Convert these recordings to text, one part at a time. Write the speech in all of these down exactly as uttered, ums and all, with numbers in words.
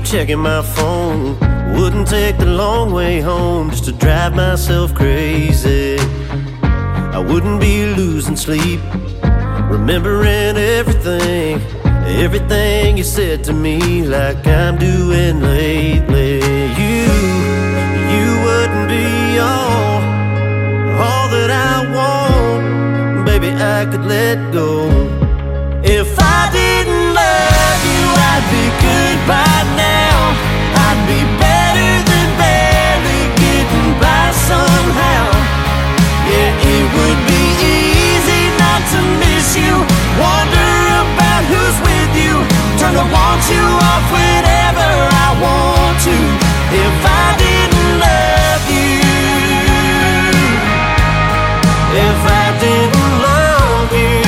checking my phone. Wouldn't take the long way home just to drive myself crazy. I wouldn't be losing sleep, remembering everything, everything you said to me, like I'm doing lately. You, you wouldn't be all, all that I want. Baby, I could let go. If I didn't love you, I'd be good by now. I'd be better than barely getting by somehow. Yeah, it would be easy not to miss you, wonder about who's with you, turn to want you off whenever I want to. If I didn't love you, if I didn't love you.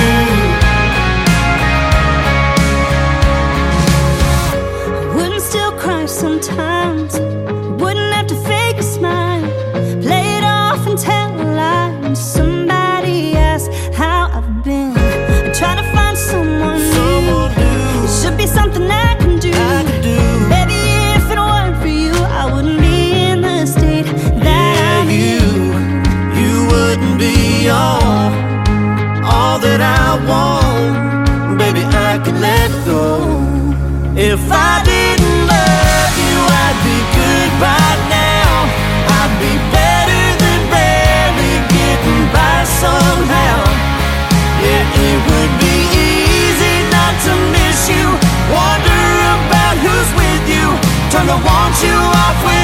I wouldn't still cry sometimes, wouldn't have to fake a smile, play it off and tell a lie when somebody asks how I've been. I'm trying to find someone new. It should be something I can do. I can do. Baby, if it weren't for you, I wouldn't be in the state that Yeah, I'm you, in. you wouldn't be all, all that I want. Baby, I could let go. If I didn't love you, I'd be good by now. I'd be better than barely getting by somehow. Yeah, it would be easy not to miss you, wonder about who's with you, turn to want you off with